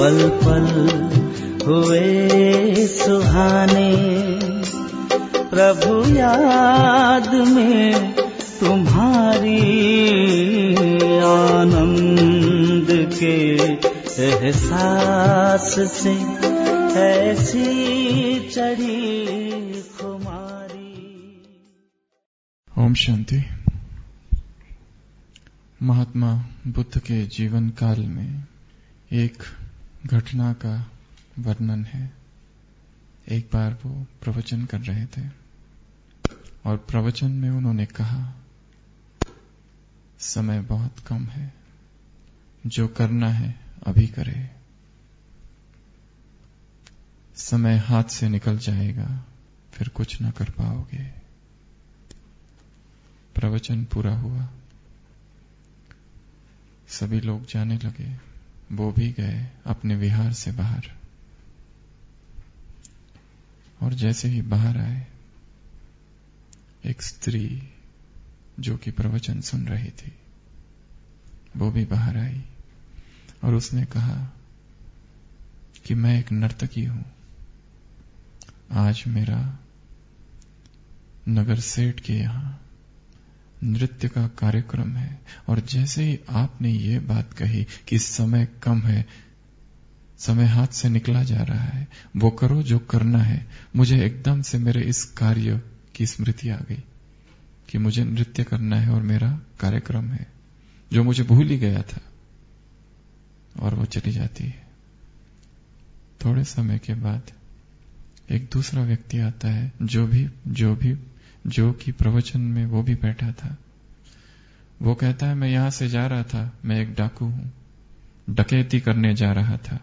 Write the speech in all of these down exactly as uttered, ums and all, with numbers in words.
पल पल हुए सुहाने, प्रभु याद में तुम्हारी आनंद के एहसास से ऐसी चढ़ी खुमारी। ओम शांति। महात्मा बुद्ध के जीवन काल में एक घटना का वर्णन है। एक बार वो प्रवचन कर रहे थे और प्रवचन में उन्होंने कहा, समय बहुत कम है, जो करना है अभी करे, समय हाथ से निकल जाएगा, फिर कुछ न कर पाओगे। प्रवचन पूरा हुआ, सभी लोग जाने लगे, वो भी गए अपने विहार से बाहर। और जैसे ही बाहर आए, एक स्त्री जो कि प्रवचन सुन रही थी, वो भी बाहर आई और उसने कहा कि मैं एक नर्तकी हूं, आज मेरा नगर सेठ के यहां नृत्य का कार्यक्रम है, और जैसे ही आपने ये बात कही कि समय कम है, समय हाथ से निकला जा रहा है, वो करो जो करना है, मुझे एकदम से मेरे इस कार्य की स्मृति आ गई कि मुझे नृत्य करना है और मेरा कार्यक्रम है, जो मुझे भूल ही गया था। और वो चली जाती है। थोड़े समय के बाद एक दूसरा व्यक्ति आता है, जो भी जो भी जो कि प्रवचन में वो भी बैठा था। वो कहता है, मैं यहां से जा रहा था, मैं एक डाकू हूं, डकैती करने जा रहा था,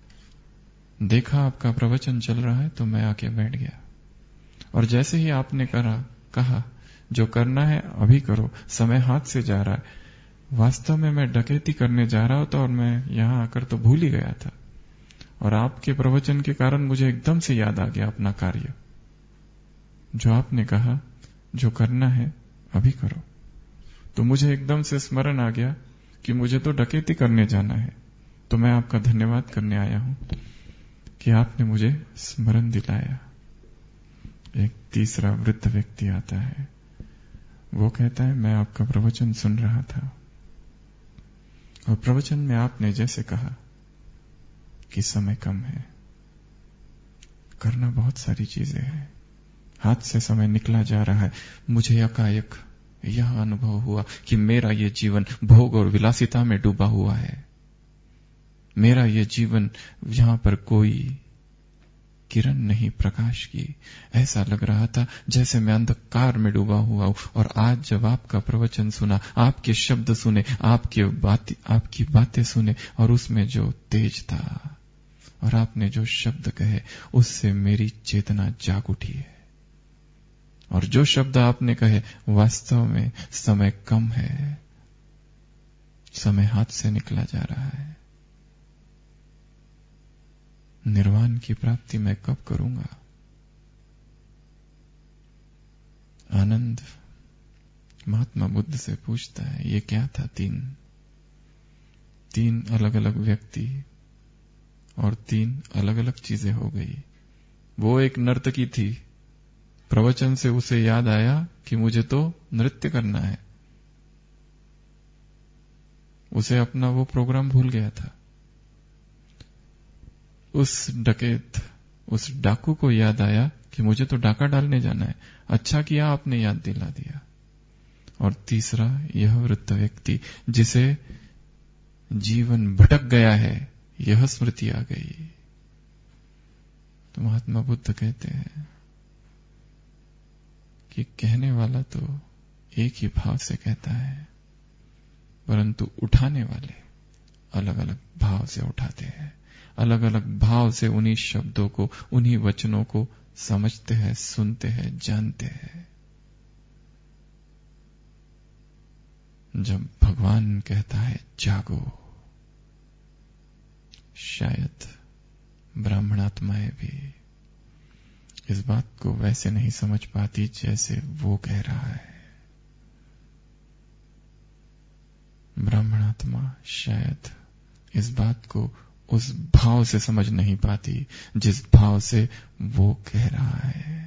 देखा आपका प्रवचन चल रहा है तो मैं आके बैठ गया, और जैसे ही आपने करा कहा जो करना है अभी करो, समय हाथ से जा रहा है, वास्तव में मैं डकैती करने जा रहा था और मैं यहां आकर तो भूल ही गया था, और आपके प्रवचन के कारण मुझे एकदम से याद आ गया अपना कार्य, जो आपने कहा जो करना है अभी करो। तो मुझे एकदम से स्मरण आ गया कि मुझे तो डकैती करने जाना है, तो मैं आपका धन्यवाद करने आया हूं कि आपने मुझे स्मरण दिलाया। एक तीसरा वृद्ध व्यक्ति आता है, वो कहता है, मैं आपका प्रवचन सुन रहा था और प्रवचन में आपने जैसे कहा कि समय कम है, करना बहुत सारी चीजें हैं, हाथ से समय निकला जा रहा है, मुझे एकाएक यह अनुभव हुआ कि मेरा ये जीवन भोग और विलासिता में डूबा हुआ है, मेरा ये जीवन यहां पर कोई किरण नहीं प्रकाश की। ऐसा लग रहा था जैसे मैं अंधकार में डूबा हुआ हूं, और आज जब आपका प्रवचन सुना, आपके शब्द सुने, आपके बात आपकी बातें सुने, और उसमें जो तेज था और आपने जो शब्द कहे, उससे मेरी चेतना जाग उठी है। और जो शब्द आपने कहे, वास्तव में समय कम है, समय हाथ से निकला जा रहा है, निर्वाण की प्राप्ति मैं कब करूंगा। आनंद महात्मा बुद्ध से पूछता है, ये क्या था? तीन तीन अलग अलग व्यक्ति और तीन अलग अलग चीजें हो गई। वो एक नर्तकी थी, प्रवचन से उसे याद आया कि मुझे तो नृत्य करना है, उसे अपना वो प्रोग्राम भूल गया था। उस डकैत, उस डाकू को याद आया कि मुझे तो डाका डालने जाना है, अच्छा किया आपने याद दिला दिया। और तीसरा यह वृद्ध व्यक्ति जिसे जीवन भटक गया है, यह स्मृति आ गई। तो महात्मा बुद्ध कहते हैं कि कहने वाला तो एक ही भाव से कहता है, परंतु उठाने वाले अलग अलग भाव से उठाते हैं, अलग अलग भाव से उन्हीं शब्दों को, उन्हीं वचनों को समझते हैं, सुनते हैं, जानते हैं। जब भगवान कहता है जागो, शायद ब्राह्मणात्माएं भी इस बात को वैसे नहीं समझ पाती जैसे वो कह रहा है। ब्राह्मणात्मा शायद इस बात को उस भाव से समझ नहीं पाती जिस भाव से वो कह रहा है।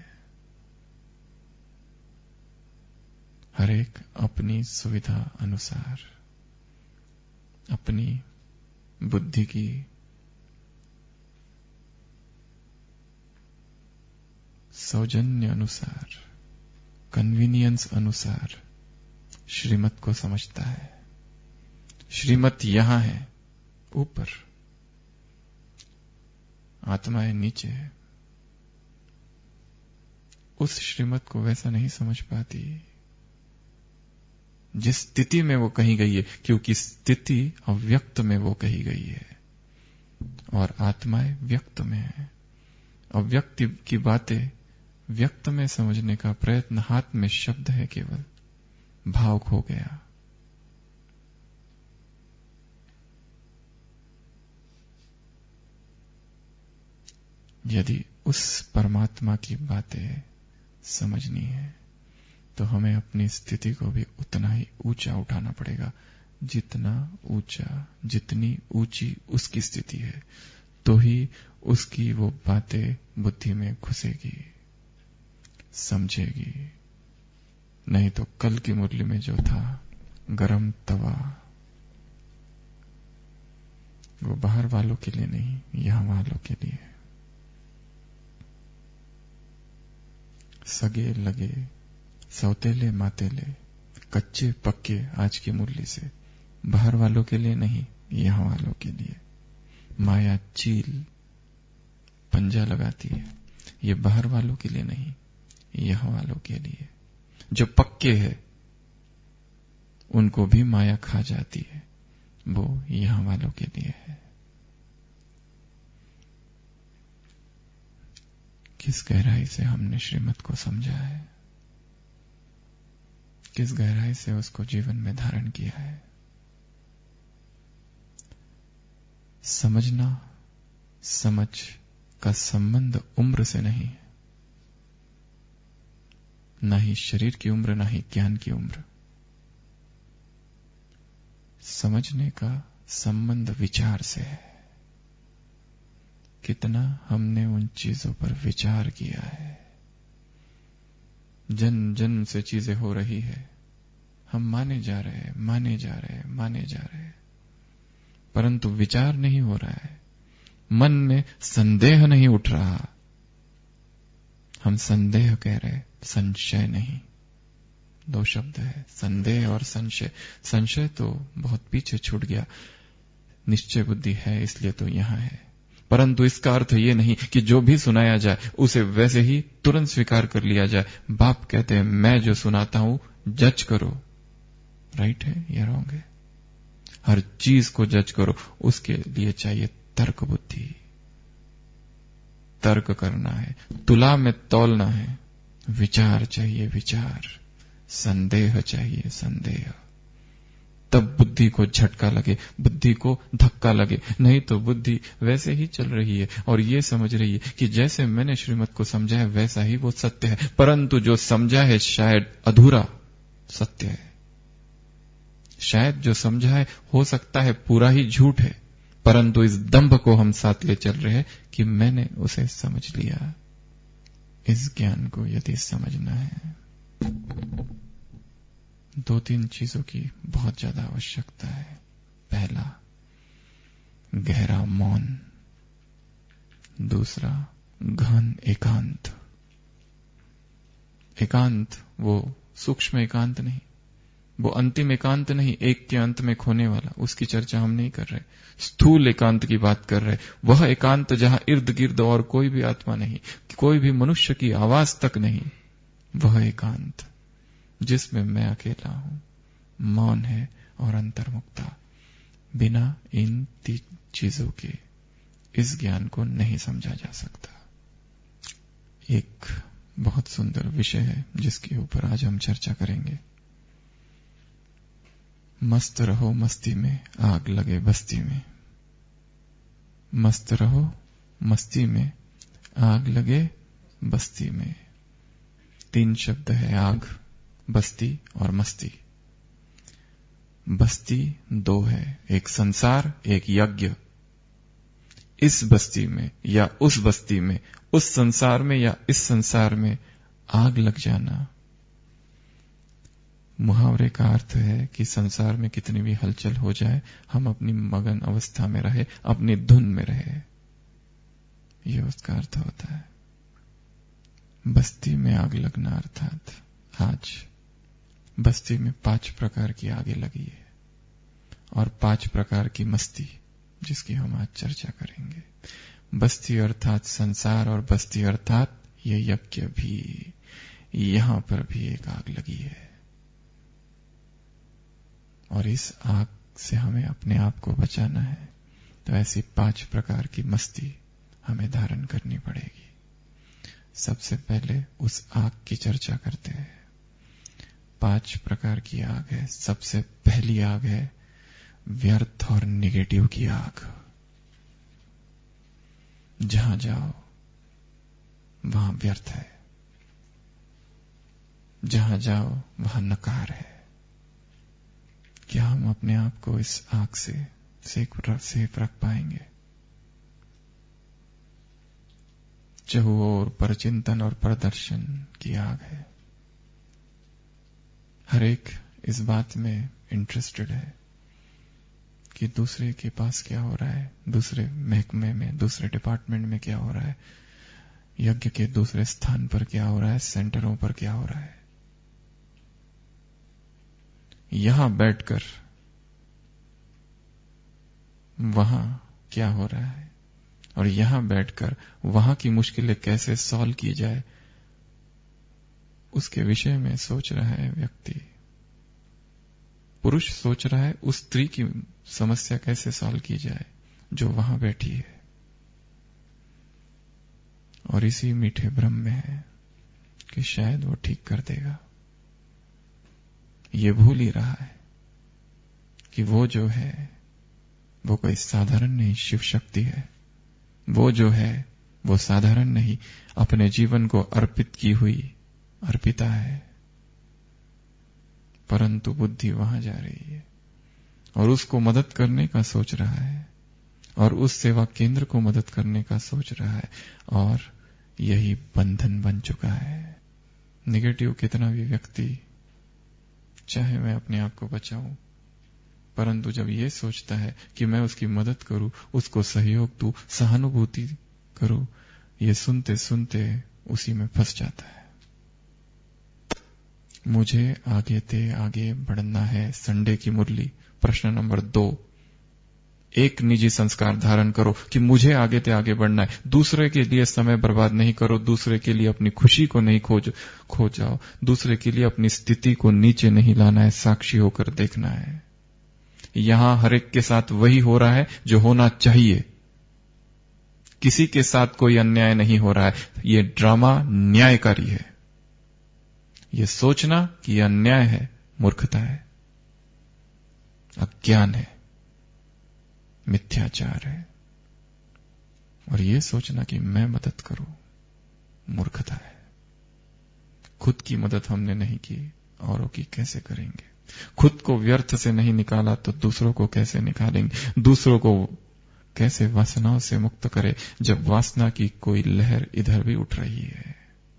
हर एक अपनी सुविधा अनुसार, अपनी बुद्धि की सौजन्य अनुसार, कन्वीनियंस अनुसार श्रीमत को समझता है। श्रीमत यहां है ऊपर, आत्माएं नीचे है। उस श्रीमत को वैसा नहीं समझ पाती जिस स्थिति में वो कही गई है, क्योंकि स्थिति अव्यक्त में वो कही गई है और आत्माएं व्यक्त में है। अव्यक्त की बातें व्यक्त में समझने का प्रयत्न, हाथ में शब्द है, केवल भाव खो गया। यदि उस परमात्मा की बातें समझनी है तो हमें अपनी स्थिति को भी उतना ही ऊंचा उठाना पड़ेगा जितना ऊंचा, जितनी ऊंची उसकी स्थिति है, तो ही उसकी वो बातें बुद्धि में घुसेगी, समझेगी। नहीं तो कल की मुरली में जो था गरम तवा, वो बाहर वालों के लिए नहीं, यहां वालों के लिए। सगे लगे, सौतेले मातेले, कच्चे पक्के आज की मुरली से, बाहर वालों के लिए नहीं, यहां वालों के लिए। माया चील पंजा लगाती है, ये बाहर वालों के लिए नहीं, यहां वालों के लिए। जो पक्के हैं उनको भी माया खा जाती है, वो यहां वालों के लिए है। किस गहराई से हमने श्रीमत को समझा है, किस गहराई से उसको जीवन में धारण किया है। समझना, समझ का संबंध उम्र से नहीं है, ना ही शरीर की उम्र, ना ही ज्ञान की उम्र। समझने का संबंध विचार से है। कितना हमने उन चीजों पर विचार किया है। जन्म जन्म से चीजें हो रही है, हम माने जा रहे हैं, माने जा रहे हैं, माने जा रहे हैं, परंतु विचार नहीं हो रहा है। मन में संदेह नहीं उठ रहा। हम संदेह कह रहे, संशय नहीं। दो शब्द है, संदेह और संशय। संशय तो बहुत पीछे छूट गया, निश्चय बुद्धि है इसलिए तो यहां है। परंतु इसका अर्थ यह नहीं कि जो भी सुनाया जाए उसे वैसे ही तुरंत स्वीकार कर लिया जाए। बाप कहते हैं मैं जो सुनाता हूं जज करो, राइट है या रॉन्ग है। हर चीज को जज करो, उसके लिए चाहिए तर्क बुद्धि। तर्क करना है, तुला में तौलना है, विचार चाहिए, विचार। संदेह चाहिए, संदेह। तब बुद्धि को झटका लगे, बुद्धि को धक्का लगे। नहीं तो बुद्धि वैसे ही चल रही है और ये समझ रही है कि जैसे मैंने श्रीमत को समझा है वैसा ही वो सत्य है, परंतु जो समझा है शायद अधूरा सत्य है। शायद जो समझा है हो सकता है पूरा ही झूठ है, परंतु इस दंभ को हम साथ ले चल रहे हैं कि मैंने उसे समझ लिया। इस ज्ञान को यदि समझना है, दो तीन चीजों की बहुत ज्यादा आवश्यकता है। पहला, गहरा मौन। दूसरा, गहन एकांत। एकांत वो सूक्ष्म एकांत नहीं, वो अंतिम एकांत नहीं, एक के अंत में खोने वाला, उसकी चर्चा हम नहीं कर रहे। स्थूल एकांत की बात कर रहे। वह एकांत जहां इर्द गिर्द और कोई भी आत्मा नहीं, कोई भी मनुष्य की आवाज तक नहीं। वह एकांत जिसमें मैं अकेला हूं, मौन है और अंतर्मुक्ता। बिना इन तीन चीजों के इस ज्ञान को नहीं समझा जा सकता। एक बहुत सुंदर विषय है जिसके ऊपर आज हम चर्चा करेंगे। मस्त रहो मस्ती में, आग लगे बस्ती में। मस्त रहो मस्ती में, आग लगे बस्ती में। तीन शब्द है, आग, बस्ती और मस्ती। बस्ती दो है, एक संसार, एक यज्ञ। इस बस्ती में या उस बस्ती में, उस संसार में या इस संसार में आग लग जाना। मुहावरे का अर्थ है कि संसार में कितनी भी हलचल हो जाए, हम अपनी मगन अवस्था में रहे, अपनी धुन में रहे, यह उसका अर्थ होता है। बस्ती में आग लगना अर्थात आज बस्ती में पांच प्रकार की आगे लगी है और पांच प्रकार की मस्ती, जिसकी हम आज चर्चा करेंगे। बस्ती अर्थात संसार और बस्ती अर्थात ये यज्ञ भी, यहां पर भी एक आग लगी है और इस आग से हमें अपने आप को बचाना है। तो ऐसी पांच प्रकार की मस्ती हमें धारण करनी पड़ेगी। सबसे पहले उस आग की चर्चा करते हैं। पांच प्रकार की आग है। सबसे पहली आग है व्यर्थ और निगेटिव की आग। जहां जाओ वहां व्यर्थ है, जहां जाओ वहां नकार है। क्या हम अपने आप को इस आग से सेफ रख पाएंगे? चहुओर परचिंतन और प्रदर्शन की आग है। हर एक इस बात में इंटरेस्टेड है कि दूसरे के पास क्या हो रहा है, दूसरे महकमे में, दूसरे डिपार्टमेंट में क्या हो रहा है, यज्ञ के दूसरे स्थान पर क्या हो रहा है, सेंटरों पर क्या हो रहा है। यहां बैठकर वहां क्या हो रहा है और यहां बैठकर वहां की मुश्किलें कैसे सॉल्व की जाए, उसके विषय में सोच रहा है व्यक्ति। पुरुष सोच रहा है उस स्त्री की समस्या कैसे सॉल्व की जाए जो वहां बैठी है, और इसी मीठे भ्रम में है कि शायद वो ठीक कर देगा। ये भूल ही रहा है कि वो जो है वो कोई साधारण नहीं शिव शक्ति है। वो जो है वो साधारण नहीं, अपने जीवन को अर्पित की हुई अर्पिता है। परंतु बुद्धि वहां जा रही है और उसको मदद करने का सोच रहा है और उस सेवा केंद्र को मदद करने का सोच रहा है, और यही बंधन बन चुका है। निगेटिव कितना भी व्यक्ति चाहे मैं अपने आप को बचाऊं, परंतु जब ये सोचता है कि मैं उसकी मदद करूं, उसको सहयोग दूं, सहानुभूति करूं, ये सुनते सुनते उसी में फंस जाता है। मुझे आगे ते आगे बढ़ना है। संडे की मुरली प्रश्न नंबर दो। एक निजी संस्कार धारण करो कि मुझे आगे ते आगे बढ़ना है। दूसरे के लिए समय बर्बाद नहीं करो, दूसरे के लिए अपनी खुशी को नहीं खोज खो जाओ, दूसरे के लिए अपनी स्थिति को नीचे नहीं लाना है, साक्षी होकर देखना है। यहां हर एक के साथ वही हो रहा है जो होना चाहिए। किसी के साथ कोई अन्याय नहीं हो रहा है। ये ड्रामा न्यायकारी है। ये सोचना कि यह अन्याय है मूर्खता है, अज्ञान है, मिथ्याचार है। और ये सोचना कि मैं मदद करूं मूर्खता है। खुद की मदद हमने नहीं की, औरों की कैसे करेंगे? खुद को व्यर्थ से नहीं निकाला तो दूसरों को कैसे निकालेंगे? दूसरों को कैसे वासनाओं से मुक्त करे जब वासना की कोई लहर इधर भी उठ रही है?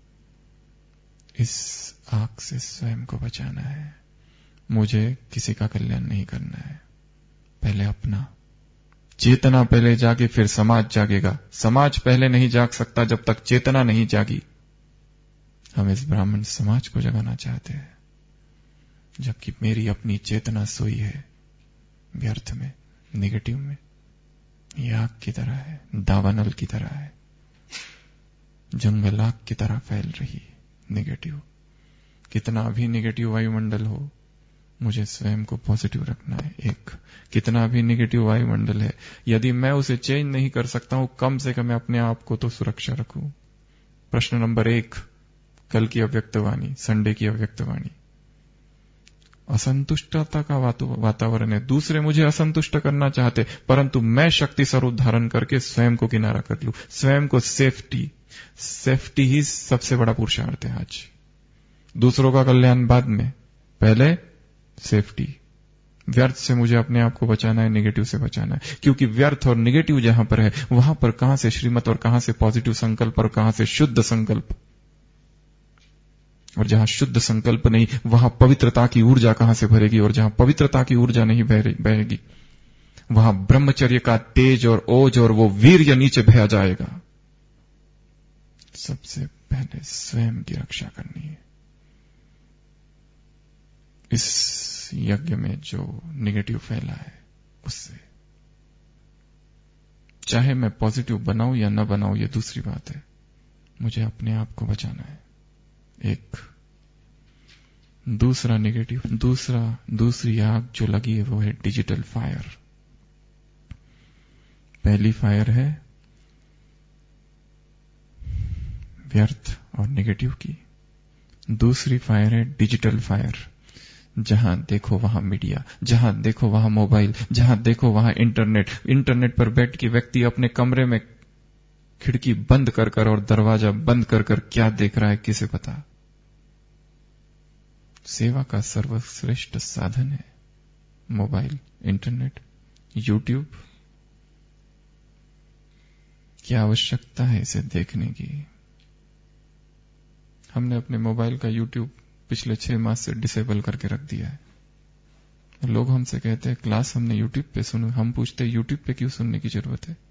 इस आग से स्वयं को बचाना है। मुझे किसी का कल्याण नहीं करना है, पहले अपना। चेतना पहले जागे फिर समाज जागेगा। समाज पहले नहीं जाग सकता जब तक चेतना नहीं जागी। हम इस ब्राह्मण समाज को जगाना चाहते हैं, जबकि मेरी अपनी चेतना सोई है व्यर्थ में, निगेटिव में। यह आग की तरह है, दावानल की तरह है, जंगल आग की तरह फैल रही निगेटिव। कितना भी निगेटिव वायुमंडल हो, मुझे स्वयं को पॉजिटिव रखना है। एक कितना भी निगेटिव वायुमंडल है, यदि मैं उसे चेंज नहीं कर सकता हूं, कम से कम अपने आप को तो सुरक्षा रखूं। प्रश्न नंबर एक, कल की अव्यक्तवाणी, संडे की अव्यक्तवाणी। असंतुष्टता का वातावरण है। दूसरे मुझे असंतुष्ट करना चाहते, परंतु मैं शक्ति स्वरूप धारण करके स्वयं को किनारा कर लूं। स्वयं को सेफ्टी सेफ्टी ही सबसे बड़ा पुरुषार्थ है आज। दूसरों का कल्याण बाद में, पहले सेफ्टी। व्यर्थ से मुझे अपने आप को बचाना है, नेगेटिव से बचाना है, क्योंकि व्यर्थ और नेगेटिव जहां पर है वहां पर कहां से श्रीमत और कहां से पॉजिटिव संकल्प और कहां से शुद्ध संकल्प, और जहां शुद्ध संकल्प नहीं वहां पवित्रता की ऊर्जा कहां से भरेगी, और जहां पवित्रता की ऊर्जा नहीं बहेगी वहां ब्रह्मचर्य का तेज और ओज और वो वीर्य नीचे बह जाएगा। सबसे पहले स्वयं की रक्षा करनी है। इस यज्ञ में जो नेगेटिव फैला है उससे, चाहे मैं पॉजिटिव बनाऊं या न बनाऊं ये दूसरी बात है, मुझे अपने आप को बचाना है। एक दूसरा नेगेटिव, दूसरा दूसरी आग जो लगी है वो है डिजिटल फायर। पहली फायर है व्यर्थ और नेगेटिव की, दूसरी फायर है डिजिटल फायर। जहां देखो वहां मीडिया, जहां देखो वहां मोबाइल, जहां देखो वहां इंटरनेट। इंटरनेट पर बैठ के व्यक्ति अपने कमरे में खिड़की बंद कर कर और दरवाजा बंद कर कर क्या देख रहा है किसे पता। सेवा का सर्वश्रेष्ठ साधन है मोबाइल, इंटरनेट, यूट्यूब। क्या आवश्यकता है इसे देखने की। हमने अपने मोबाइल का यूट्यूब पिछले छह मास से डिसेबल करके रख दिया है। लोग हमसे कहते हैं क्लास हमने यूट्यूब पे सुनी, हम पूछते हैं यूट्यूब पे क्यों सुनने की जरूरत है।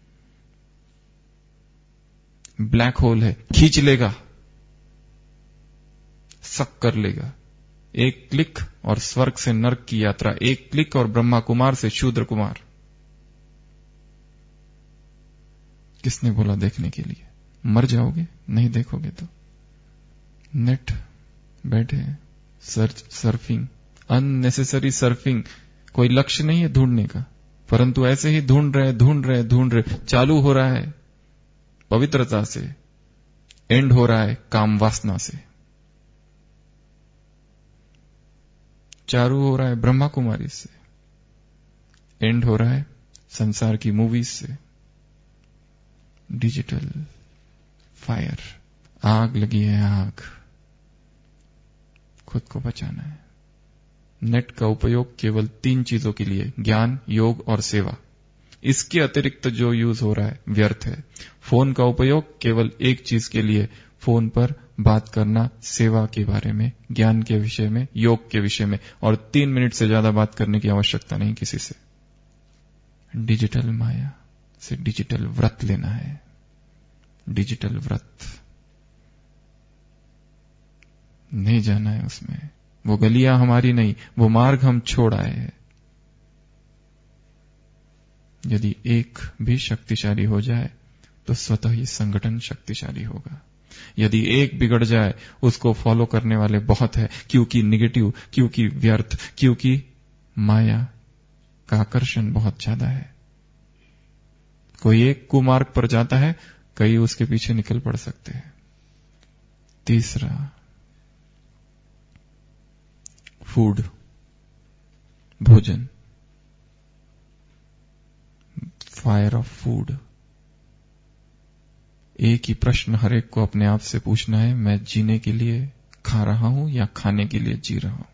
ब्लैक होल है, खींच लेगा, सक कर लेगा। एक क्लिक और स्वर्ग से नर्क की यात्रा, एक क्लिक और ब्रह्मा कुमार से शूद्र कुमार। किसने बोला देखने के लिए? मर जाओगे नहीं देखोगे तो। नेट बैठे सर्च, सर्फिंग, अननेसेसरी सर्फिंग। कोई लक्ष्य नहीं है ढूंढने का, परंतु ऐसे ही ढूंढ रहे ढूंढ रहे ढूंढ रहे चालू हो रहा है पवित्रता से, एंड हो रहा है काम वासना से। चालू हो रहा है ब्रह्मा कुमारी से, एंड हो रहा है संसार की मूवीज से। डिजिटल फायर, आग लगी है, आग। खुद को बचाना है। नेट का उपयोग केवल तीन चीजों के लिए, ज्ञान, योग और सेवा। इसके अतिरिक्त जो यूज हो रहा है व्यर्थ है। फोन का उपयोग केवल एक चीज के लिए, फोन पर बात करना, सेवा के बारे में, ज्ञान के विषय में, योग के विषय में, और तीन मिनट से ज्यादा बात करने की आवश्यकता नहीं किसी से। डिजिटल माया से डिजिटल व्रत लेना है। डिजिटल व्रत नहीं जाना है उसमें। वो गलियां हमारी नहीं, वो मार्ग हम छोड़ आए हैं। यदि एक भी शक्तिशाली हो जाए तो स्वतः ही संगठन शक्तिशाली होगा। यदि एक बिगड़ जाए उसको फॉलो करने वाले बहुत है, क्योंकि निगेटिव, क्योंकि व्यर्थ, क्योंकि माया का आकर्षण बहुत ज्यादा है। कोई एक कुमार्ग पर जाता है, कई उसके पीछे निकल पड़ सकते हैं। तीसरा, फूड, भोजन, फायर ऑफ फूड। एक ही प्रश्न हर एक को अपने आप से पूछना है, मैं जीने के लिए खा रहा हूं या खाने के लिए जी रहा हूं।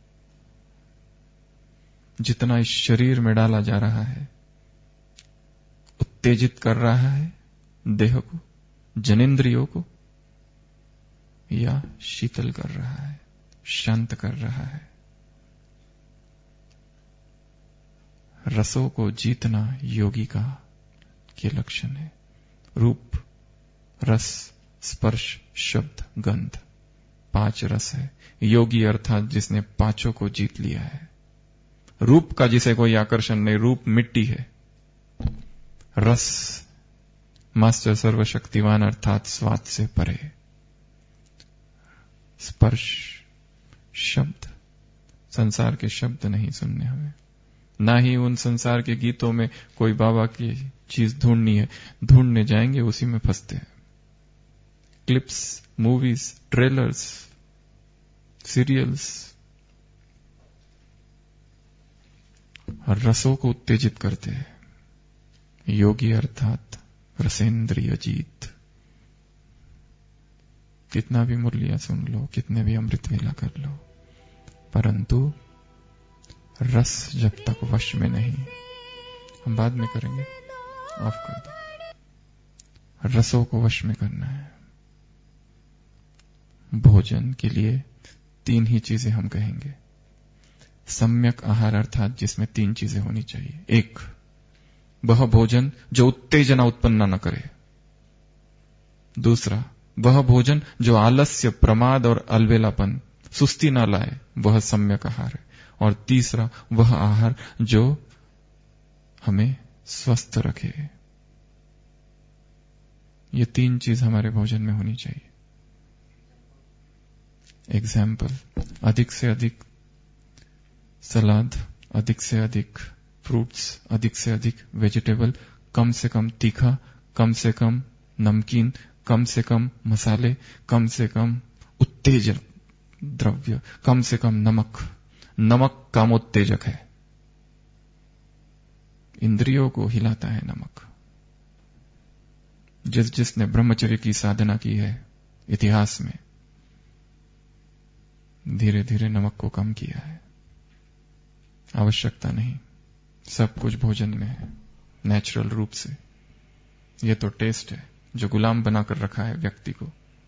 जितना इस शरीर में डाला जा रहा है उत्तेजित कर रहा है देह को, जनेंद्रियों को, या शीतल कर रहा है, शांत कर रहा है। रसों को जीतना योगी का के लक्षण है। रूप, रस, स्पर्श, शब्द, गंध, पांच रस है। योगी अर्थात जिसने पांचों को जीत लिया है। रूप का जिसे कोई आकर्षण नहीं, रूप मिट्टी है। रस, मास्टर सर्वशक्तिवान अर्थात स्वाद से परे। स्पर्श, शब्द, संसार के शब्द नहीं सुनने हमें, ना ही उन संसार के गीतों में कोई बाबा की चीज ढूंढनी है। ढूंढने जाएंगे उसी में फंसते हैं। क्लिप्स, मूवीज, ट्रेलर्स, सीरियल्स और रसों को उत्तेजित करते हैं। योगी अर्थात रसेंद्रिय जीत। कितना भी मुरलियां सुन लो, कितने भी अमृत वेला कर लो, परंतु रस जब तक वश में नहीं, हम बाद में करेंगे, ऑफ कर दो। रसों को वश में करना है। भोजन के लिए तीन ही चीजें हम कहेंगे। सम्यक आहार अर्थात जिसमें तीन चीजें होनी चाहिए। एक, वह भोजन जो उत्तेजना उत्पन्न न करे। दूसरा, वह भोजन जो आलस्य, प्रमाद और अलबेलापन, सुस्ती न लाए, वह सम्यक आहार है। और तीसरा, वह आहार जो हमें स्वस्थ रखे। ये तीन चीज हमारे भोजन में होनी चाहिए। एग्जाम्पल, अधिक से अधिक सलाद, अधिक से अधिक फ्रूट्स, अधिक से अधिक वेजिटेबल, कम से कम तीखा, कम से कम नमकीन, कम से कम मसाले, कम से कम उत्तेजक द्रव्य, कम से कम नमक। नमक कामोत्तेजक है, इंद्रियों को हिलाता है नमक। जिस जिसने ब्रह्मचर्य की साधना की है इतिहास में, धीरे धीरे नमक को कम किया है। आवश्यकता नहीं, सब कुछ भोजन में है नेचुरल रूप से। यह तो टेस्ट है जो गुलाम बनाकर रखा है व्यक्ति को।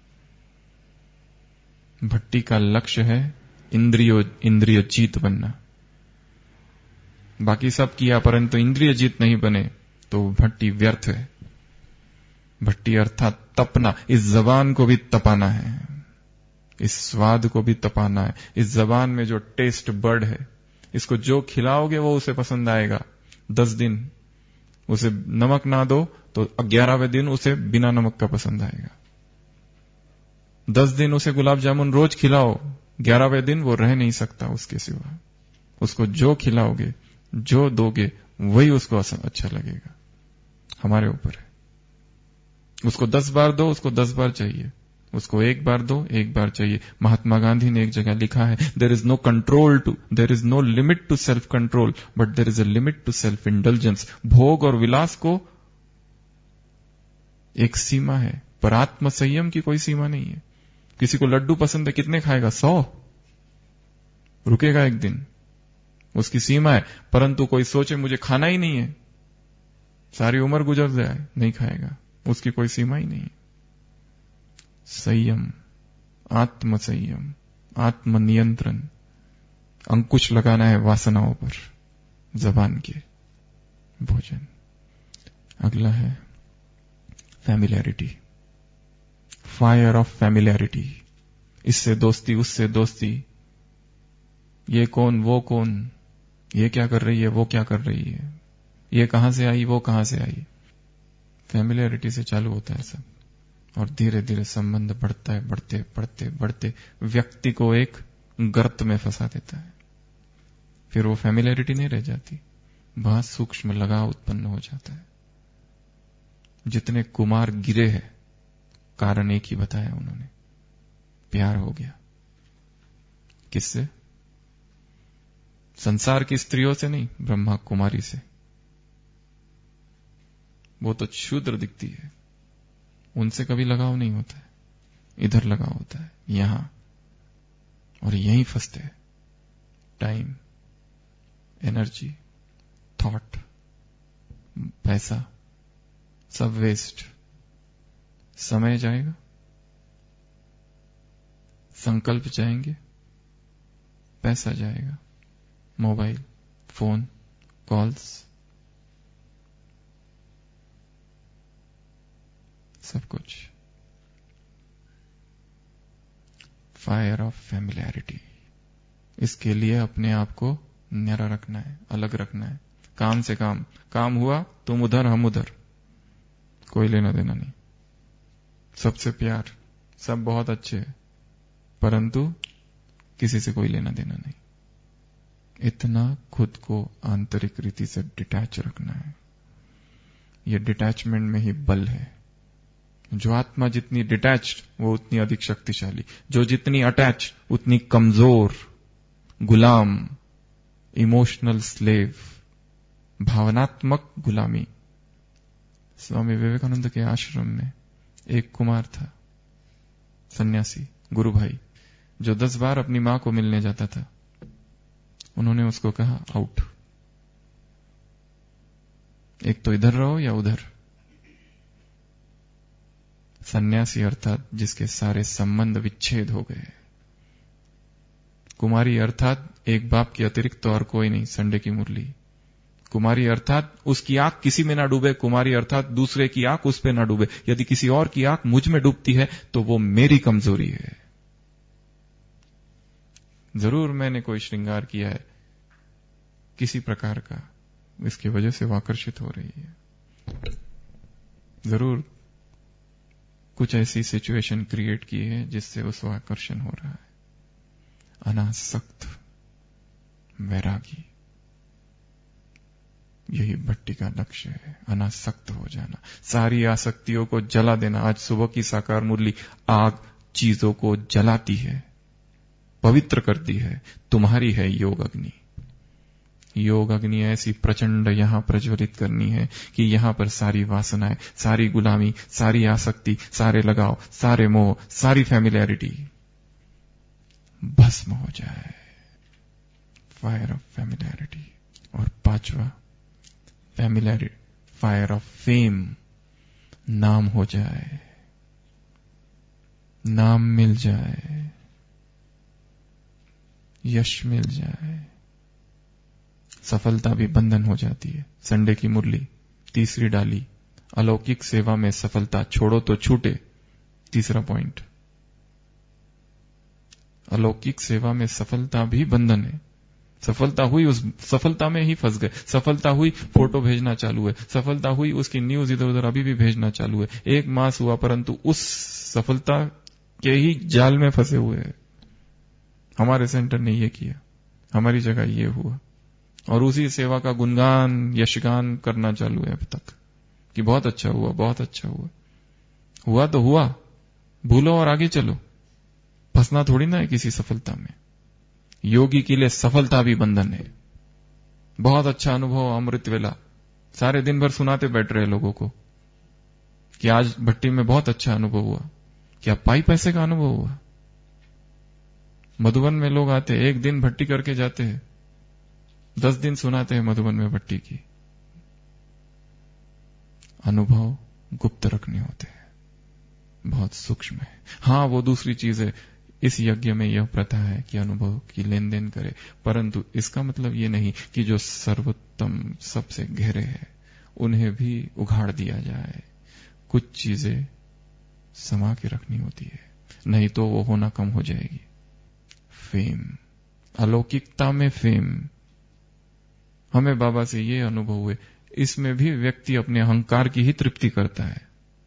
भट्टी का लक्ष्य है इंद्रियो इंद्रिय जीत बनना। बाकी सब किया परंतु इंद्रिय जीत नहीं बने तो भट्टी व्यर्थ है। भट्टी अर्थात तपना, इस जबान को भी तपाना है, इस स्वाद को भी तपाना है। इस जबान में जो टेस्ट बर्ड है, इसको जो खिलाओगे वो उसे पसंद आएगा। दस दिन उसे नमक ना दो तो ग्यारहवें दिन उसे बिना नमक का पसंद आएगा। दस दिन उसे गुलाब जामुन रोज खिलाओ, ग्यारहवें दिन वो रह नहीं सकता उसके सिवा। उसको जो खिलाओगे, जो दोगे, वही उसको अच्छा लगेगा। हमारे ऊपर है। उसको दस बार दो, उसको दस बार चाहिए। उसको एक बार दो, एक बार चाहिए। महात्मा गांधी ने एक जगह लिखा है, there is no control to there is no limit to self control but there is a limit to self indulgence. भोग और विलास को एक सीमा है, पर आत्म संयम की कोई सीमा नहीं है। किसी को लड्डू पसंद है, कितने खाएगा? सौ। रुकेगा एक दिन, उसकी सीमा है। परंतु कोई सोचे मुझे खाना ही नहीं है, सारी उम्र गुजर जाए, नहीं खाएगा, उसकी कोई सीमा ही नहीं है। संयम, आत्म संयम, आत्म नियंत्रण, अंकुश लगाना है वासनाओं पर, जबान के। भोजन। अगला है फैमिलियरिटी, फायर ऑफ फैमिलियरिटी। इससे दोस्ती, उससे दोस्ती, ये कौन, वो कौन, ये क्या कर रही है, वो क्या कर रही है, ये कहां से आई, वो कहां से आई। फैमिलियरिटी से चालू होता है सब, और धीरे धीरे संबंध बढ़ता है, बढ़ते बढ़ते बढ़ते व्यक्ति को एक गर्त में फंसा देता है। फिर वो फैमिलियरिटी नहीं रह जाती, वहां सूक्ष्म लगाव उत्पन्न हो जाता है। जितने कुमार गिरे हैं, कारण एक ही बताया उन्होंने, प्यार हो गया। किससे? संसार की स्त्रियों से नहीं, ब्रह्मा कुमारी से। वो तो क्षुद्र दिखती है, उनसे कभी लगाव नहीं होता है। इधर लगाव होता है, यहां, और यहीं फंसते हैं। टाइम, एनर्जी, थॉट, पैसा, सब वेस्ट। समय जाएगा, संकल्प जाएंगे, पैसा जाएगा, मोबाइल, फोन, कॉल्स, सब कुछ। Fire of familiarity. इसके लिए अपने आप को न्यारा रखना है, अलग रखना है। काम से काम, काम हुआ तुम उधर हम उधर, कोई लेना देना नहीं। सबसे प्यार, सब बहुत अच्छे हैं, परंतु किसी से कोई लेना देना नहीं। इतना खुद को आंतरिक रीति से डिटैच रखना है। यह डिटैचमेंट में ही बल है। जो आत्मा जितनी डिटैच्ड, वो उतनी अधिक शक्तिशाली। जो जितनी अटैच, उतनी कमजोर, गुलाम, इमोशनल स्लेव, भावनात्मक गुलामी। स्वामी विवेकानंद के आश्रम में एक कुमार था, सन्यासी, गुरु भाई, जो दस बार अपनी मां को मिलने जाता था। उन्होंने उसको कहा आउट, एक तो इधर रहो या उधर। सन्यासी अर्थात जिसके सारे संबंध विच्छेद हो गए। कुमारी अर्थात एक बाप के अतिरिक्त तो और कोई नहीं, संडे की मुरली। कुमारी अर्थात उसकी आंख किसी में ना डूबे, कुमारी अर्थात दूसरे की आंख उस पे ना डूबे। यदि किसी और की आंख मुझ में डूबती है तो वो मेरी कमजोरी है। जरूर मैंने कोई श्रृंगार किया है किसी प्रकार का, इसकी वजह से वो आकर्षित हो रही है। जरूर कुछ ऐसी सिचुएशन क्रिएट की है जिससे उसको आकर्षण हो रहा है। अनासक्त वैरागी, यही भट्टी का लक्ष्य है, अनासक्त हो जाना, सारी आसक्तियों को जला देना। आज सुबह की साकार मुरली, आग चीजों को जलाती है, पवित्र करती है। तुम्हारी है योग अग्नि। योग अग्नि ऐसी प्रचंड यहां प्रज्वलित करनी है कि यहां पर सारी वासनाएं, सारी गुलामी, सारी आसक्ति, सारे लगाव, सारे मोह, सारी फैमिलियरिटी भस्म हो जाए। Fire of familiarity. और पांचवा फैमिलियरिटी, फायर ऑफ फेम, नाम हो जाए, नाम मिल जाए, यश मिल जाए। सफलता भी बंधन हो जाती है। संडे की मुरली तीसरी डाली, अलौकिक सेवा में सफलता छोड़ो तो छूटे। तीसरा पॉइंट, अलौकिक सेवा में सफलता भी बंधन है। सफलता हुई, उस सफलता में ही फंस गए। सफलता हुई, फोटो भेजना चालू है। सफलता हुई, उसकी न्यूज इधर उधर अभी भी भेजना चालू है। एक मास हुआ परंतु उस सफलता के ही जाल में फंसे हुए हैं। हमारे सेंटर ने ये किया, हमारी जगह ये हुआ, और उसी सेवा का गुणगान यशगान करना चालू है अब तक कि बहुत अच्छा हुआ, बहुत अच्छा हुआ। हुआ तो हुआ, भूलो और आगे चलो। फंसना थोड़ी ना है किसी सफलता में। योगी के लिए सफलता भी बंधन है। बहुत अच्छा अनुभव, अमृत वेला, सारे दिन भर सुनाते बैठ रहे लोगों को कि आज भट्टी में बहुत अच्छा अनुभव हुआ। क्या पाई पैसे का अनुभव हुआ? मधुबन में लोग आते, एक दिन भट्टी करके जाते हैं, दस दिन सुनाते हैं मधुबन में भट्टी की। अनुभव गुप्त रखने होते हैं, बहुत सूक्ष्म है। हां, वो दूसरी चीज है। इस यज्ञ में यह प्रथा है कि अनुभव की लेन देन करे, परंतु इसका मतलब ये नहीं कि जो सर्वोत्तम सबसे गहरे हैं उन्हें भी उघाड़ दिया जाए। कुछ चीजें समा के रखनी होती है, नहीं तो वो होना कम हो जाएगी। फेम, अलौकिकता में फेम। हमें बाबा से ये अनुभव हुए, इसमें भी व्यक्ति अपने अहंकार की ही तृप्ति करता है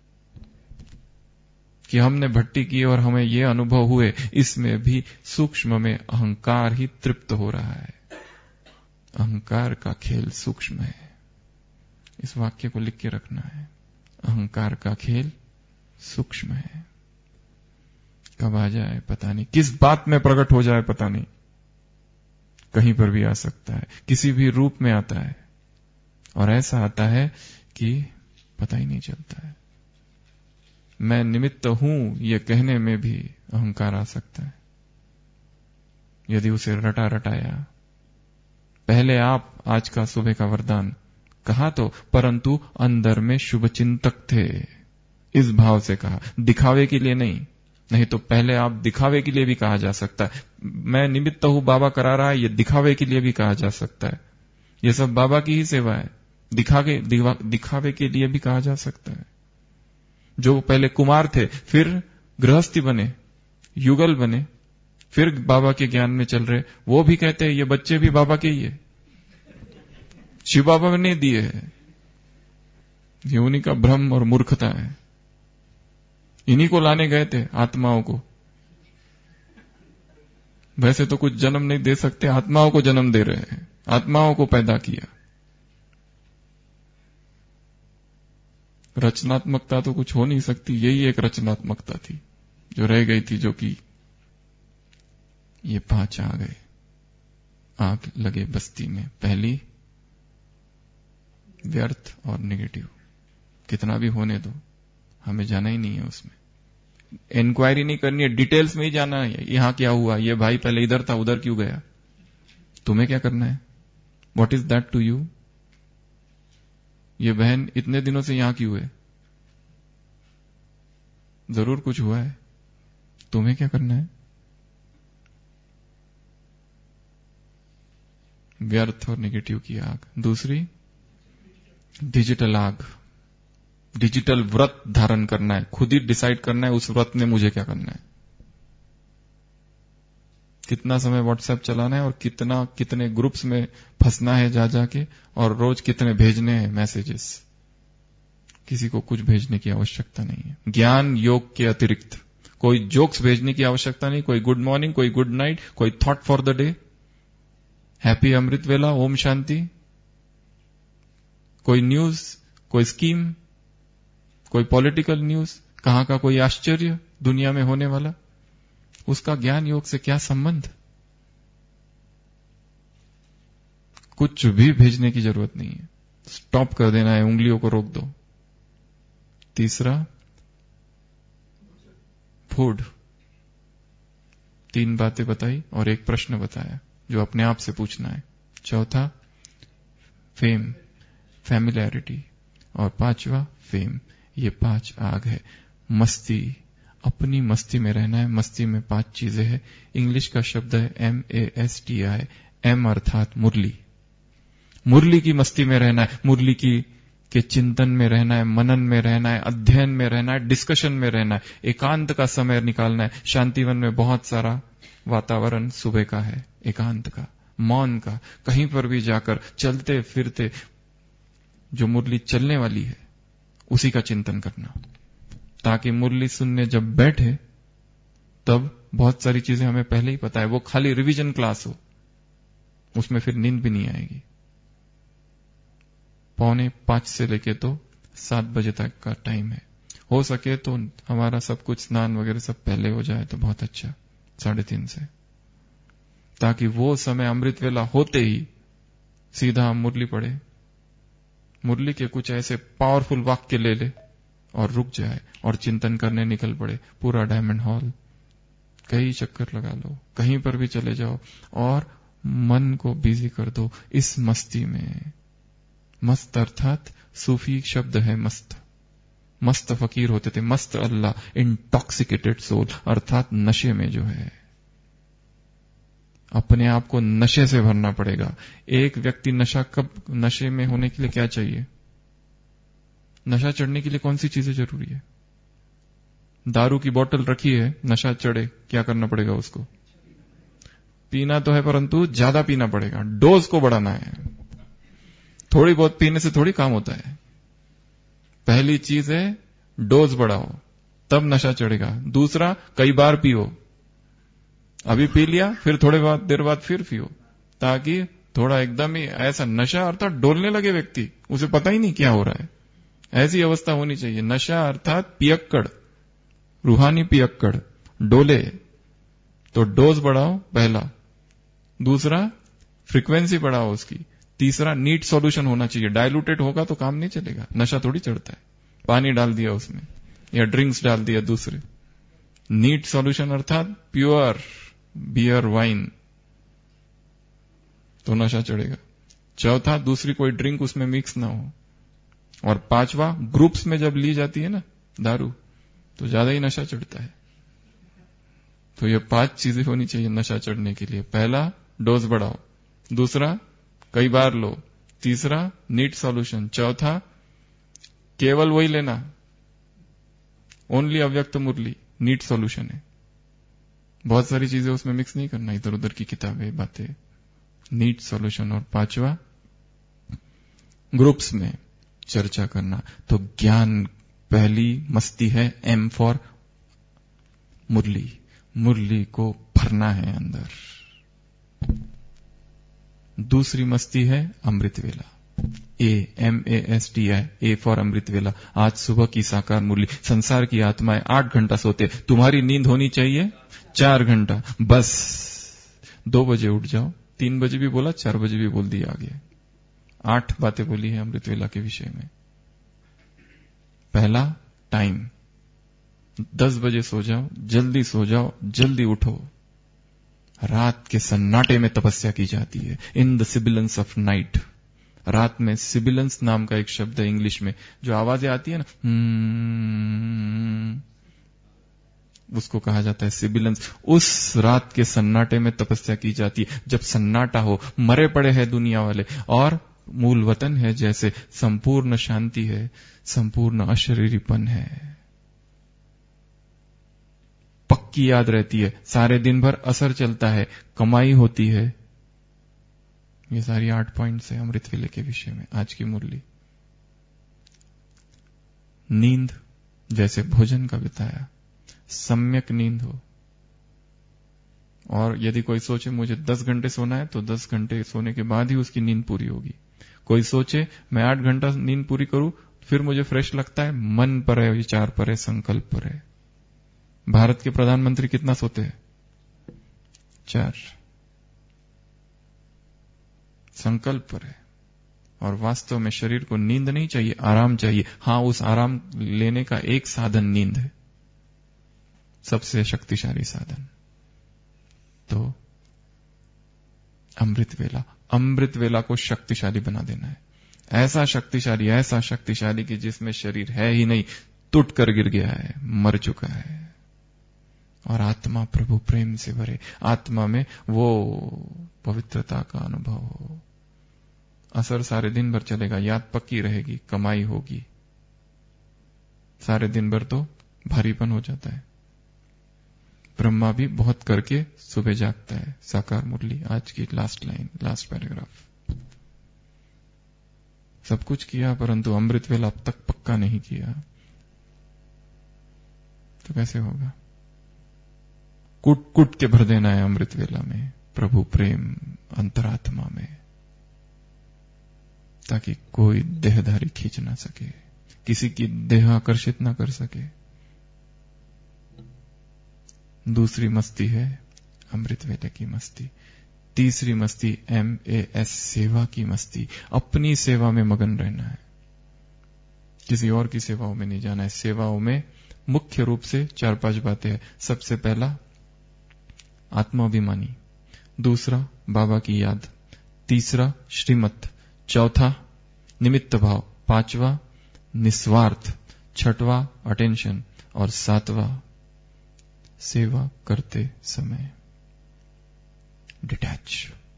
कि हमने भट्टी की और हमें ये अनुभव हुए। इसमें भी सूक्ष्म में अहंकार ही तृप्त हो रहा है। अहंकार का खेल सूक्ष्म है। इस वाक्य को लिख के रखना है। अहंकार का खेल सूक्ष्म है। कब आ जाए पता नहीं, किस बात में प्रकट हो जाए पता नहीं, कहीं पर भी आ सकता है, किसी भी रूप में आता है, और ऐसा आता है कि पता ही नहीं चलता है। मैं निमित्त हूं ये कहने में भी अहंकार आ सकता है, यदि उसे रटा रटाया। पहले आप आज का सुबह का वरदान कहा तो, परंतु अंदर में शुभ चिंतक थे, इस भाव से कहा, दिखावे के लिए नहीं। नहीं तो पहले आप दिखावे के लिए भी कहा जा सकता है। मैं निमित्त हूं, बाबा करा रहा है, ये दिखावे के लिए भी कहा जा सकता है। ये सब बाबा की ही सेवा है। दिखा के दिखावे के लिए भी कहा जा सकता है। जो पहले कुमार थे, फिर गृहस्थी बने, युगल बने, फिर बाबा के ज्ञान में चल रहे, वो भी कहते हैं ये बच्चे भी बाबा के ही है, शिव बाबा ने दिए है। ये उन्हीं का भ्रम और मूर्खता है। इन्हीं को लाने गए थे, आत्माओं को। वैसे तो कुछ जन्म नहीं दे सकते, आत्माओं को जन्म दे रहे हैं, आत्माओं को पैदा किया। रचनात्मकता तो कुछ हो नहीं सकती, यही एक रचनात्मकता थी जो रह गई थी, जो कि ये पांच आ गए, आग लगे बस्ती में। पहली व्यर्थ और नेगेटिव, कितना भी होने दो, हमें जाना ही नहीं है उसमें, इंक्वायरी नहीं करनी है, डिटेल्स में ही जाना है। यहां क्या हुआ, ये भाई पहले इधर था, उधर क्यों गया, तुम्हें क्या करना है? What is that to you? ये बहन इतने दिनों से यहां क्यों है? जरूर कुछ हुआ है। तुम्हें क्या करना है? व्यर्थ और नेगेटिव की आग। दूसरी, डिजिटल आग। डिजिटल व्रत धारण करना है, खुद ही डिसाइड करना है उस व्रत में मुझे क्या करना है। कितना समय व्हाट्सएप चलाना है और कितना कितने ग्रुप्स में फंसना है जा जाके, और रोज कितने भेजने हैं मैसेजेस। किसी को कुछ भेजने की आवश्यकता नहीं है। ज्ञान योग के अतिरिक्त कोई जोक्स भेजने की आवश्यकता नहीं, कोई गुड मॉर्निंग, कोई गुड नाइट, कोई thought for the day, happy अमृत वेला, ओम शांति, कोई न्यूज, कोई स्कीम, कोई पॉलिटिकल न्यूज, कहां का कोई आश्चर्य दुनिया में होने वाला, उसका ज्ञान योग से क्या संबंध? कुछ भी भेजने की जरूरत नहीं है। स्टॉप कर देना है, उंगलियों को रोक दो। तीसरा, फूड। तीन बातें बताई और एक प्रश्न बताया जो अपने आप से पूछना है। चौथा, फेम, फैमिलियरिटी, और पांचवा, फेम। ये पांच आग है। मस्ती, अपनी मस्ती में रहना है। मस्ती में पांच चीजें हैं। इंग्लिश का शब्द है M A S T I. M अर्थात मुरली। मुरली की मस्ती में रहना है, मुरली की के चिंतन में रहना है, मनन में रहना है, अध्ययन में रहना है, डिस्कशन में रहना है, एकांत का समय निकालना है। शांतिवन में बहुत सारा वातावरण सुबह का है, एकांत का, मौन का। कहीं पर भी जाकर चलते फिरते जो मुरली चलने वाली है उसी का चिंतन करना, ताकि मुरली सुनने जब बैठे तब बहुत सारी चीजें हमें पहले ही पता है। वो खाली रिवीजन क्लास हो, उसमें फिर नींद भी नहीं आएगी। पौने पांच से लेके तो सात बजे तक का टाइम है। हो सके तो हमारा सब कुछ स्नान वगैरह सब पहले हो जाए तो बहुत अच्छा, साढ़े तीन से, ताकि वो समय अमृत वेला होते ही सीधा हम मुरली पढ़े, मुरली के कुछ ऐसे पावरफुल वाक्य ले ले और रुक जाए और चिंतन करने निकल पड़े। पूरा डायमंड हॉल कई चक्कर लगा लो, कहीं पर भी चले जाओ और मन को बिजी कर दो इस मस्ती में। मस्त अर्थात सूफी शब्द है मस्त। मस्त फकीर होते थे, मस्त अल्लाह, इंटॉक्सिकेटेड सोल अर्थात नशे में जो है। अपने आप को नशे से भरना पड़ेगा। एक व्यक्ति नशा कब, नशे में होने के लिए क्या चाहिए? नशा चढ़ने के लिए कौन सी चीजें जरूरी है? दारू की बोतल रखी है, नशा चढ़े, क्या करना पड़ेगा उसको? पीना तो है, परंतु ज्यादा पीना पड़ेगा, डोज को बढ़ाना है। थोड़ी बहुत पीने से थोड़ी काम होता है। पहली चीज है डोज बढ़ाओ, तब नशा चढ़ेगा। दूसरा, कई बार पियो। अभी पी लिया, फिर थोड़े बाद देर बाद फिर पियो, ताकि थोड़ा एकदम ही ऐसा नशा अर्थात डोलने लगे व्यक्ति, उसे पता ही नहीं क्या हो रहा है। ऐसी अवस्था होनी चाहिए। नशा अर्थात पियक्कड़, रूहानी पियक्कड़, डोले। तो डोज बढ़ाओ पहला। दूसरा, फ्रीक्वेंसी बढ़ाओ उसकी। तीसरा, नीट सॉल्यूशन होना चाहिए। डाइल्यूटेड होगा तो काम नहीं चलेगा, नशा थोड़ी चढ़ता है। पानी डाल दिया उसमें या ड्रिंक्स डाल दिया दूसरे। नीट सॉल्यूशन अर्थात प्योर बियर, वाइन, तो नशा चढ़ेगा। चौथा, दूसरी कोई ड्रिंक उसमें मिक्स ना हो। और पांचवा, ग्रुप्स में जब ली जाती है ना दारू, तो ज्यादा ही नशा चढ़ता है। तो ये पांच चीजें होनी चाहिए नशा चढ़ने के लिए। पहला, डोज बढ़ाओ। दूसरा, कई बार लो। तीसरा, नीट सॉल्यूशन। चौथा, केवल वही लेना, ओनली अव्यक्त मुरली, नीट सॉल्यूशन है। बहुत सारी चीजें उसमें मिक्स नहीं करना, इधर उधर की किताबें, बातें, नीट सॉल्यूशन। और पांचवा, ग्रुप्स में चर्चा करना। तो ज्ञान पहली मस्ती है, एम फॉर मुरली। मुरली को भरना है अंदर। दूसरी मस्ती है अमृत वेला, A, M A S T I, A for अमृत वेला। आज सुबह की साकार मुरली। संसार की आत्माएं आठ घंटा सोते, तुम्हारी नींद होनी चाहिए चार घंटा बस। दो बजे उठ जाओ, तीन बजे भी बोला, चार बजे भी बोल दिया आगे। आठ बातें बोली है अमृत वेला के विषय में। पहला, टाइम, दस बजे सो जाओ, जल्दी सो जाओ, जल्दी उठो। रात के सन्नाटे में तपस्या की जाती है, in the silence of night. रात में सिबिलेंस नाम का एक शब्द है इंग्लिश में, जो आवाजें आती है ना, उसको कहा जाता है सिबिलेंस। उस रात के सन्नाटे में तपस्या की जाती है, जब सन्नाटा हो, मरे पड़े हैं दुनिया वाले, और मूल वतन है जैसे संपूर्ण शांति है, संपूर्ण अशरीरीपन है, पक्की याद रहती है, सारे दिन भर असर चलता है, कमाई होती है। ये सारी आठ पॉइंट्स है अमृत वेले के विषय में आज की मुरली। नींद जैसे भोजन का बताया, सम्यक नींद हो। और यदि कोई सोचे मुझे दस घंटे सोना है, तो दस घंटे सोने के बाद ही उसकी नींद पूरी होगी। कोई सोचे मैं आठ घंटा नींद पूरी करूं फिर मुझे फ्रेश लगता है, मन पर है, विचार पर है, संकल्प पर है। भारत के प्रधानमंत्री कितना सोते हैं? चार। संकल्प पर है। और वास्तव में शरीर को नींद नहीं चाहिए, आराम चाहिए। हां, उस आराम लेने का एक साधन नींद है, सबसे शक्तिशाली साधन। तो अमृत वेला, अमृत वेला को शक्तिशाली बना देना है। ऐसा शक्तिशाली, ऐसा शक्तिशाली कि जिसमें शरीर है ही नहीं, टूट कर गिर गया है, मर चुका है, और आत्मा प्रभु प्रेम से भरे, आत्मा में वो पवित्रता का अनुभव हो। असर सारे दिन भर चलेगा, याद पक्की रहेगी, कमाई होगी, सारे दिन भर तो भारीपन हो जाता है। ब्रह्मा भी बहुत करके सुबह जागता है। साकार मुरली आज की लास्ट लाइन, लास्ट पैराग्राफ। सब कुछ किया परंतु अमृत वेला अब तक पक्का नहीं किया, तो कैसे होगा? कुट कुट के भर देना है अमृत वेला में प्रभु प्रेम अंतरात्मा में, ताकि कोई देहधारी खींच ना सके, किसी की देह आकर्षित ना कर सके। दूसरी मस्ती है अमृत वेले की मस्ती। तीसरी मस्ती एम ए एस, सेवा की मस्ती। अपनी सेवा में मगन रहना है, किसी और की सेवाओं में नहीं जाना है। सेवाओं में मुख्य रूप से चार पांच बातें हैं। सबसे पहला आत्माभिमानी, दूसरा बाबा की याद, तीसरा श्रीमत, चौथा निमित्त भाव, पांचवा निस्वार्थ, छठवां अटेंशन, और सातवां सेवा करते समय डिटैच।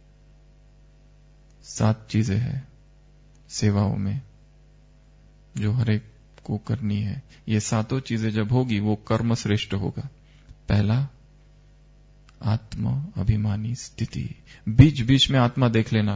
सात चीजें हैं सेवाओं में जो हरेक को करनी है। ये सातों चीजें जब होगी वो कर्म श्रेष्ठ होगा। पहला आत्मा अभिमानी स्थिति, बीच बीच में आत्मा देख लेना,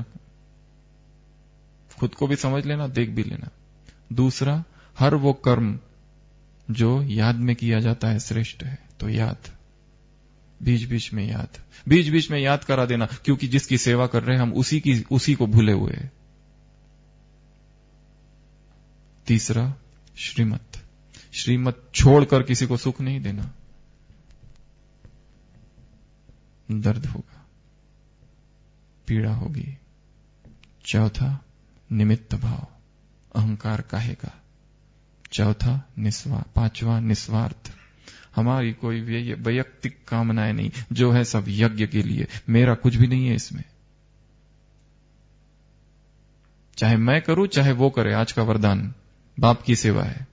खुद को भी समझ लेना, देख भी लेना। दूसरा, हर वो कर्म जो याद में किया जाता है श्रेष्ठ है, तो याद, बीच बीच में याद, बीच बीच में याद करा देना, क्योंकि जिसकी सेवा कर रहे हैं हम उसी की उसी को भूले हुए हैं। तीसरा श्रीमत, श्रीमत छोड़कर किसी को सुख नहीं देना, दर्द होगा, पीड़ा होगी। चौथा निमित्त भाव, अहंकार काहेगा। चौथा निस्वार्थ, पांचवा निस्वार्थ, हमारी कोई वैयक्तिक कामनाएं नहीं, जो है सब यज्ञ के लिए, मेरा कुछ भी नहीं है इसमें। चाहे मैं करूं चाहे वो करे, आज का वरदान बाप की सेवा है।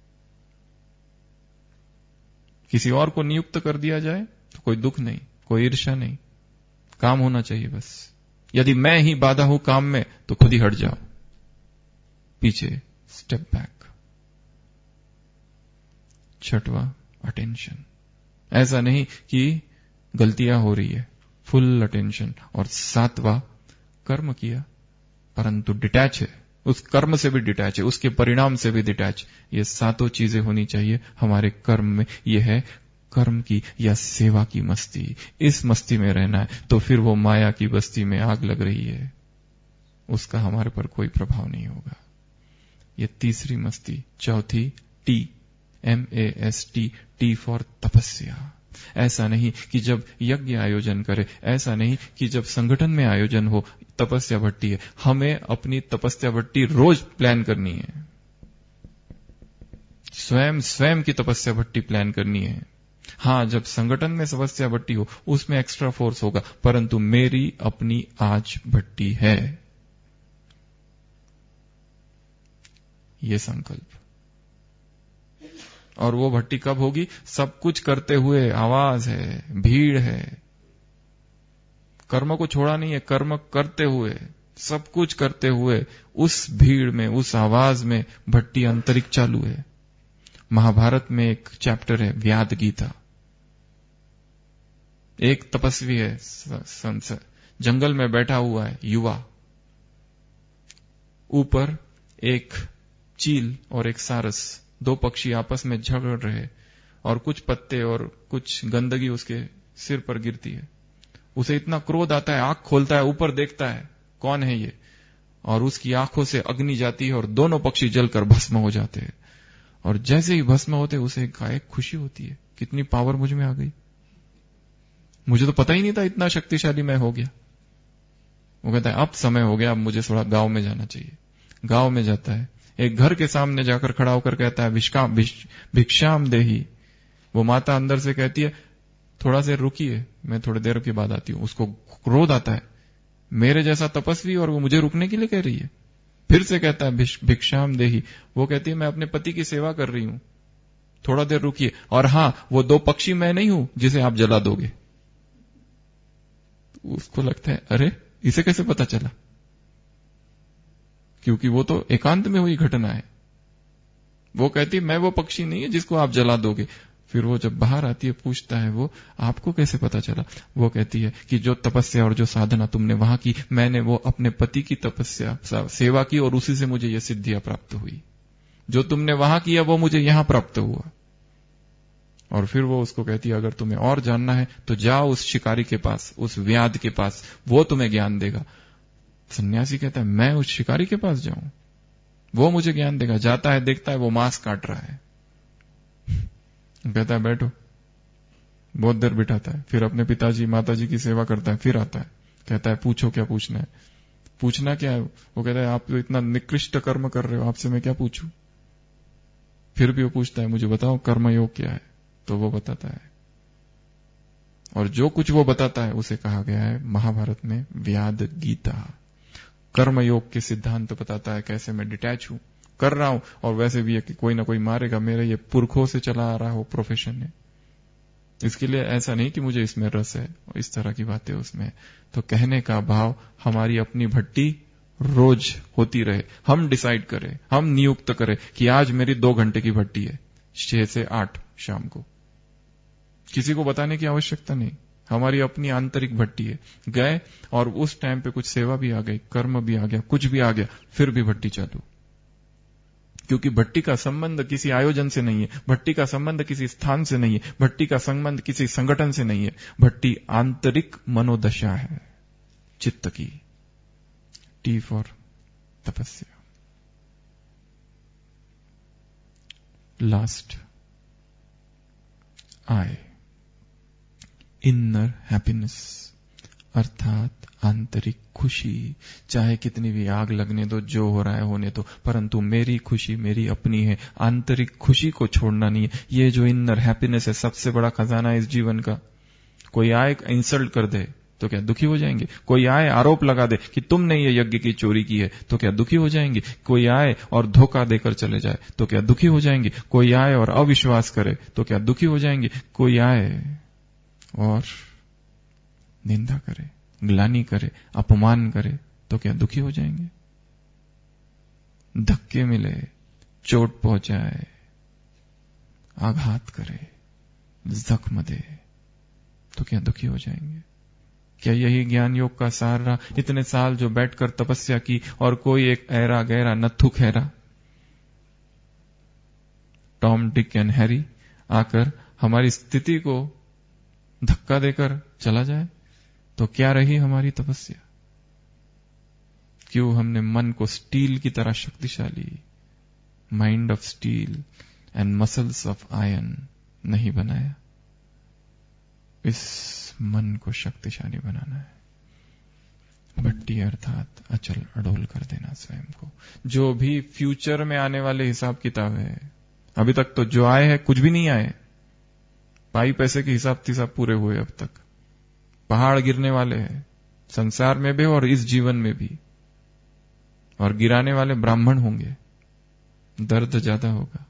किसी और को नियुक्त कर दिया जाए तो कोई दुख नहीं, कोई ईर्ष्या नहीं, काम होना चाहिए बस। यदि मैं ही बाधा हूं काम में तो खुद ही हट जाओ, पीछे स्टेप बैक। छठवां अटेंशन, ऐसा नहीं कि गलतियां हो रही है, फुल अटेंशन। और सातवां कर्म किया परंतु डिटैच है, उस कर्म से भी डिटैच है, उसके परिणाम से भी डिटैच। ये सातों चीजें होनी चाहिए हमारे कर्म में। यह है कर्म की या सेवा की मस्ती। इस मस्ती में रहना है तो फिर वो माया की बस्ती में आग लग रही है, उसका हमारे पर कोई प्रभाव नहीं होगा। ये तीसरी मस्ती। चौथी T, M A S T, T for तपस्या। ऐसा नहीं कि जब यज्ञ आयोजन करे, ऐसा नहीं कि जब संगठन में आयोजन हो तपस्या भट्टी है। हमें अपनी तपस्या भट्टी रोज प्लान करनी है, स्वयं स्वयं की तपस्या भट्टी प्लान करनी है। हाँ, जब संगठन में तपस्या भट्टी हो उसमें एक्स्ट्रा फोर्स होगा, परंतु मेरी अपनी आज भट्टी है, ये संकल्प। और वो भट्टी कब होगी? सब कुछ करते हुए, आवाज है, भीड़ है, कर्म को छोड़ा नहीं है, कर्म करते हुए, सब कुछ करते हुए, उस भीड़ में, उस आवाज में भट्टी आंतरिक चालू है। महाभारत में एक चैप्टर है व्याद गीता। एक तपस्वी है, जंगल में बैठा हुआ है, युवा, ऊपर एक चील और एक सारस, दो पक्षी आपस में झगड़ रहे और कुछ पत्ते और कुछ गंदगी उसके सिर पर गिरती है। उसे इतना क्रोध आता है, आंख खोलता है, ऊपर देखता है कौन है ये, और उसकी आंखों से अग्नि जाती है और दोनों पक्षी जलकर भस्म हो जाते हैं। और जैसे ही भस्म होते उसे एक खुशी होती है, कितनी पावर मुझ में आ गई, मुझे तो पता ही नहीं था इतना शक्तिशाली मैं हो गया। वो कहता है अब समय हो गया, अब मुझे थोड़ा गांव में जाना चाहिए। गांव में जाता है, एक घर के सामने जाकर खड़ा होकर कहता है भिक्षाम भिक्षाम देही। वो माता अंदर से कहती है थोड़ा देर रुकिए, मैं थोड़ी देर के बाद आती हूं। उसको क्रोध आता है, मेरे जैसा तपस्वी और वो मुझे रुकने के लिए कह रही है। फिर से कहता है भिक्षाम देही। वो कहती है मैं अपने पति की सेवा कर रही हूं, थोड़ा देर रुकिए। और हां, वो दो पक्षी मैं नहीं हूं जिसे आप जला दोगे। उसको लगता है अरे इसे कैसे पता चला, क्योंकि वो तो एकांत में हुई घटना है। वो कहती है मैं वो पक्षी नहीं है जिसको आप जला दोगे। फिर वो जब बाहर आती है पूछता है वो आपको कैसे पता चला? वो कहती है कि जो तपस्या और जो साधना तुमने वहां की, मैंने वो अपने पति की तपस्या सेवा की और उसी से मुझे ये सिद्धियां प्राप्त हुई। जो तुमने वहां किया वो मुझे यहां प्राप्त हुआ। और फिर वो उसको कहती है अगर तुम्हें और जानना है तो जाओ उस शिकारी के पास, उस व्याध के पास, वो तुम्हें ज्ञान देगा। सन्यासी कहता है मैं उस शिकारी के पास जाऊं, वो मुझे ज्ञान देगा। जाता है, देखता है वो मांस काट रहा है, कहता है बैठो। बहुत देर बिठाता है, फिर अपने पिताजी माताजी की सेवा करता है, फिर आता है, कहता है पूछो क्या पूछना है। पूछना क्या है? वो कहता है आप तो इतना निकृष्ट कर्म कर रहे हो, आपसे मैं क्या पूछूं। फिर भी वो पूछता है मुझे बताओ कर्मयोग क्या है, तो वो बताता है। और जो कुछ वो बताता है उसे कहा गया है महाभारत में व्याद गीता। कर्मयोग के सिद्धांत बताता है, कैसे मैं डिटैच हूं, कर रहा हूं, और वैसे भी है कि कोई ना कोई मारेगा, मेरे ये पुरखों से चला आ रहा हो प्रोफेशन है, इसके लिए ऐसा नहीं कि मुझे इसमें रस है, इस तरह की बातें उसमें। तो कहने का भाव हमारी अपनी भट्टी रोज होती रहे, हम डिसाइड करें, हम नियुक्त करें कि आज मेरी दो घंटे की भट्टी है, छह से आठ शाम को। किसी को बताने की आवश्यकता नहीं, हमारी अपनी आंतरिक भट्टी है। गए और उस टाइम पे कुछ सेवा भी आ गई, कर्म भी आ गया, कुछ भी आ गया, फिर भी भट्टी चालू। क्योंकि भट्टी का संबंध किसी आयोजन से नहीं है, भट्टी का संबंध किसी स्थान से नहीं है, भट्टी का संबंध किसी संगठन से नहीं है। भट्टी आंतरिक मनोदशा है चित्त की। टी फॉर तपस्या। लास्ट आई, इनर हैप्पीनेस, अर्थात आंतरिक खुशी। चाहे कितनी भी आग लगने दो, जो हो रहा है होने दो, परंतु मेरी खुशी मेरी अपनी है। आंतरिक खुशी को छोड़ना नहीं है। ये जो इनर हैप्पीनेस है सबसे बड़ा खजाना है इस जीवन का। कोई आए इंसल्ट कर दे तो क्या दुखी हो जाएंगे? कोई आए आरोप लगा दे कि तुमने ये यज्ञ की चोरी की है तो क्या दुखी हो जाएंगे? कोई आए और धोखा देकर चले जाए तो क्या दुखी हो जाएंगे? कोई आए और अविश्वास करे तो क्या दुखी हो जाएंगे? कोई आए और निंदा करे, ग्लानि करे, अपमान करे तो क्या दुखी हो जाएंगे? धक्के मिले, चोट पहुंचाए, आघात करे, जख्म दे तो क्या दुखी हो जाएंगे? क्या यही ज्ञान योग का सार रहा? इतने साल जो बैठकर तपस्या की और कोई एक ऐरा गहरा नत्थु खैरा, टॉम डिक एंड हैरी आकर हमारी स्थिति को धक्का देकर चला जाए तो क्या रही हमारी तपस्या? क्यों हमने मन को स्टील की तरह शक्तिशाली, mind of steel and muscles of iron नहीं बनाया? इस मन को शक्तिशाली बनाना है। भट्टी अर्थात अचल अडोल कर देना स्वयं को। जो भी फ्यूचर में आने वाले हिसाब किताब है, अभी तक तो जो आए हैं कुछ भी नहीं आए, पाई पैसे के हिसाब तिसाब पूरे हुए अब तक। पहाड़ गिरने वाले हैं संसार में भी और इस जीवन में भी, और गिराने वाले ब्राह्मण होंगे, दर्द ज्यादा होगा।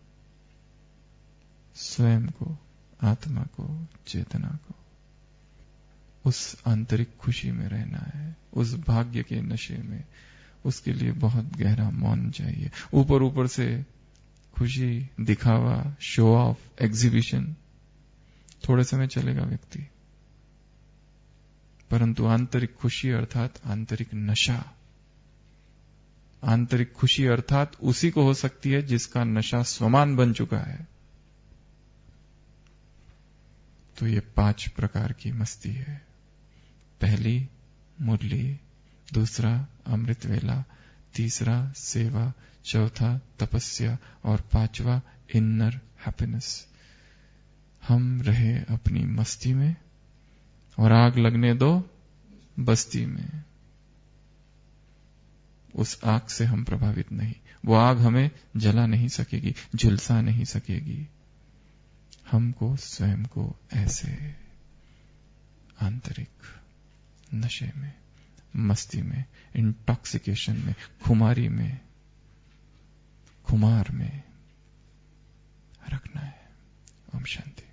स्वयं को, आत्मा को, चेतना को उस आंतरिक खुशी में रहना है, उस भाग्य के नशे में। उसके लिए बहुत गहरा मौन चाहिए। ऊपर ऊपर से खुशी, दिखावा, शो ऑफ, एग्जीबिशन थोड़े समय चलेगा व्यक्ति, परंतु आंतरिक खुशी अर्थात आंतरिक नशा, आंतरिक खुशी अर्थात उसी को हो सकती है जिसका नशा स्वमान बन चुका है। तो ये पांच प्रकार की मस्ती है। पहली मुरली, दूसरा अमृत वेला, तीसरा सेवा, चौथा तपस्या और पांचवा इनर हैप्पीनेस। हम रहे अपनी मस्ती में और आग लगने दो बस्ती में। उस आग से हम प्रभावित नहीं, वो आग हमें जला नहीं सकेगी, झुलसा नहीं सकेगी। हमको स्वयं को ऐसे आंतरिक नशे में, मस्ती में, इंटॉक्सिकेशन में, खुमारी में, खुमार में रखना है। ओम शांति।